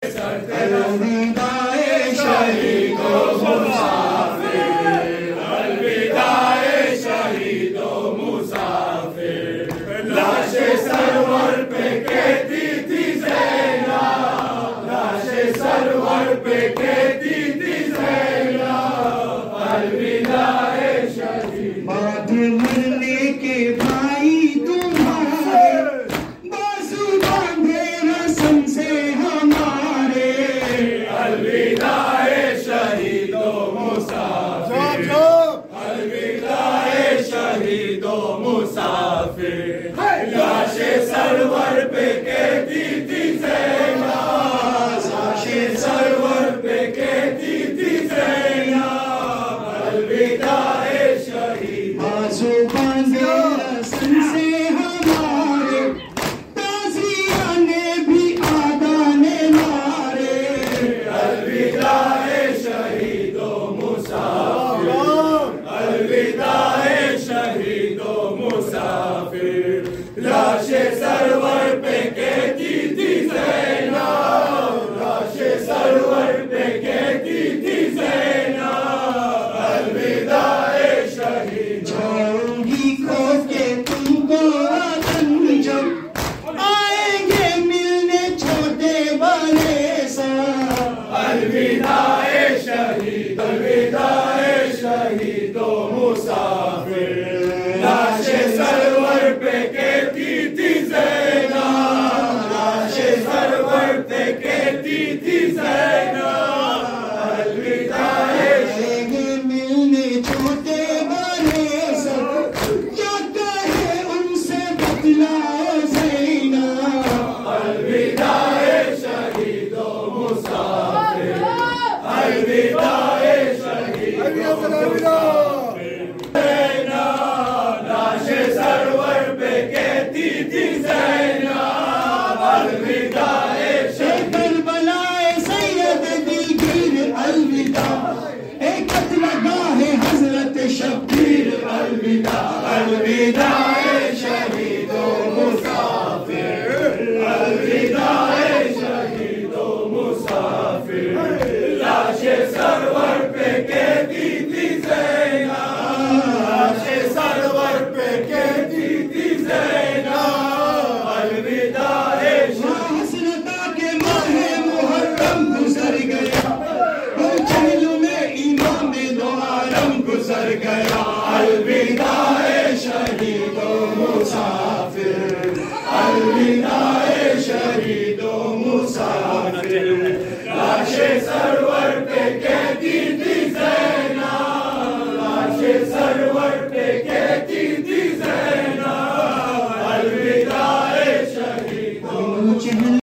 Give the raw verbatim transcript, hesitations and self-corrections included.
अलविदाए शहीदों मुसाफिर, अलविदाए शहीदों मुसाफिर। लाशें सरवर पे कहती थी ज़ैना, लाशें सरवर पे कहती थी ज़ैना, अलविदाए शहीद। बाद मरने के भाई तुम्हारे बाजू बांधे रस्म से हमारे, अलविदाए शहीदों मुसाफिर, अलविदाए शहीदों मुसाफिर। लाशें सरवर पे कहती थी ज़ैना, लाशें सरवर पे कहती थी ज़ैना, अलविदाए शहीद। बाजू बांधे रस्म से हमारे, ताज़िया ने भी आदाने मारे, अलविदाए शहीदों मुसाफिर, अलविदाए शहीदों मुसाफिर। लाशें सरवर पे कहती थी ज़ैना, लाशें सरवर पे कहती थी ज़ैना, अलविदाए शहीद। जाऊंगी खो के तुमको वतन जब, आएंगे मिलने छोटे बड़े सा, अलविदाए शहीद, अलविदाए शहीदों मुसाफिर। लाशें सरवर पे कहती थी ज़ैना, लाशें सरवर पे कहती थी ज़ैना, अलविदाए शहीद। मिलने छोटे बड़े सब, क्या कहे उनसे बतलाओ ज़ैना, अलविदाए शहीदों मुसाफिर, अलविदा।